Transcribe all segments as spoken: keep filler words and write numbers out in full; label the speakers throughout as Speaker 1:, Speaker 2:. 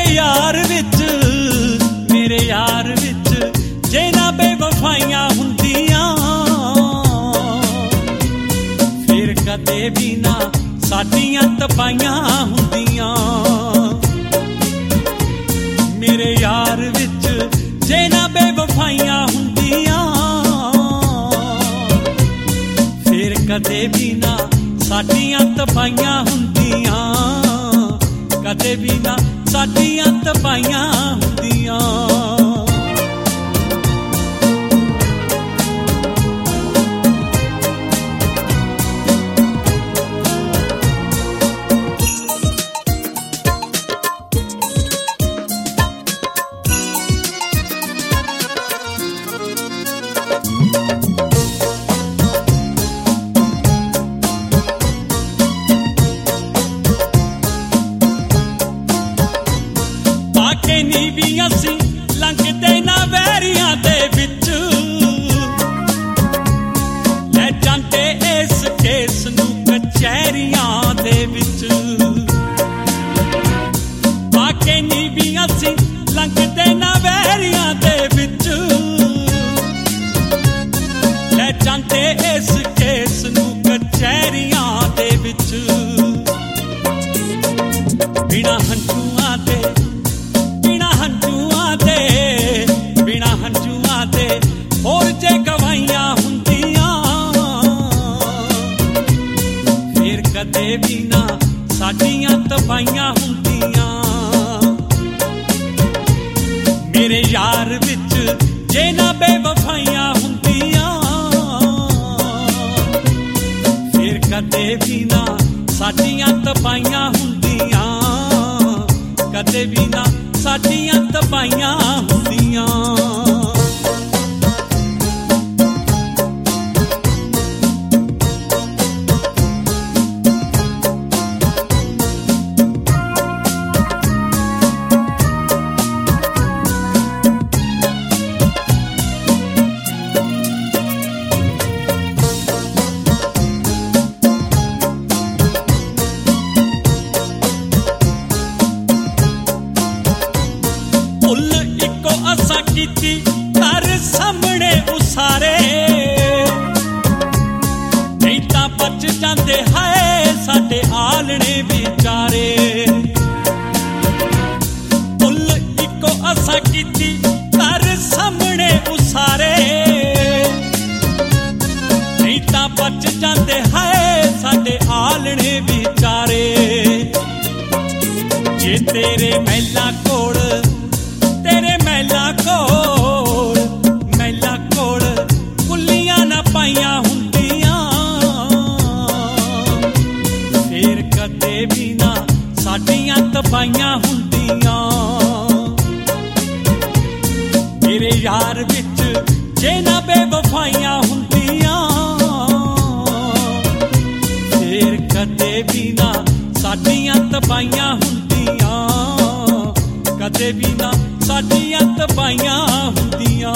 Speaker 1: यार विच मेरे यार विच जे ना बेवफाइयां हुंदियां फिर कदे भी ना साडियां तपाइयां हुंदियां। मेरे यार विच जे ना बेवफाइयां हुंदियां फिर कदे भी ना साडियां तपाइयां हुंदियां, कदे भी ना साडियां तपाइयां हुंदियां। नी भी असी लंघदे ना वैरियां दे विच ले जांदे इस केस नूं कचहरियां दे विच। बाके नी भी असी लंघदे ना वैरियां दे विच ले जांदे इस केस नूं कचहरियां दे विच। बिना हंझुआं दे होर जे गवाइयां हुंदियां फिर कदे भी ना साडियां तपाइयां हुंदियां। मेरे यार विच जे ना बेवफाइयां हुंदियां फिर कदे भी ना साडियां तपाइयां हुंदियां, कदे भी ना साडियां तपाइयां हुंदियां। भुल इको असा कीती घर सामने उसारे नहीं तां बच जांदे हाय साडे आलणे विचारे। भुल इको असा कीती घर सामने उसारे नहीं तां बच जांदे हाय साडे आलणे विचारे। जे तेरे महला कोल तेरे महला कोल महला कोल कुल्लियां ना पाइयां हुंदियां फिर कदे भी ना साडियां तपाइयां हुंदियां। मेरे यार विच जे ना बेवफाइयां हुंदियां फिर कदे भी ना साडियां तपाइयां हुंदियां, कदे भी ना साडियां तपाइयां हुंदियां।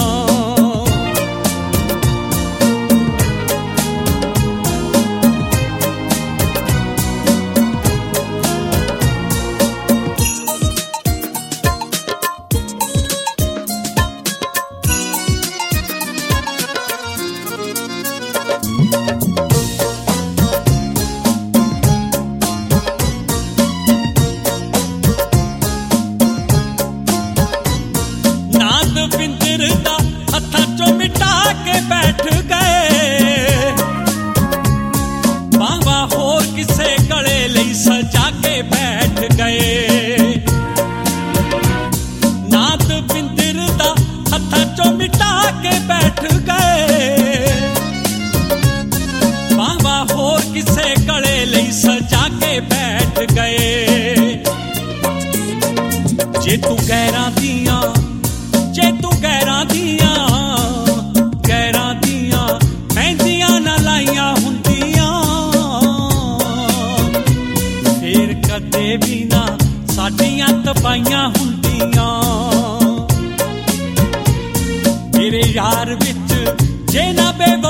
Speaker 1: बिंदर दा हत्थां चों मिटा के बैठ गए बावा होर किसे गले लई सजा के बैठ गए। नाथ बिंदर दा हत्थां चों मिटा के बैठ गए बावा होर किसे गले लई सजा के बैठ गए। जे तू गैरां दियां जे तू गैरां दियां गैरां दियां मेहंदियां ना लाइयां हुंदियां फिर कदे भी ना साडियां तपाइयां हुंदियां। मेरे यार विच जे ना बे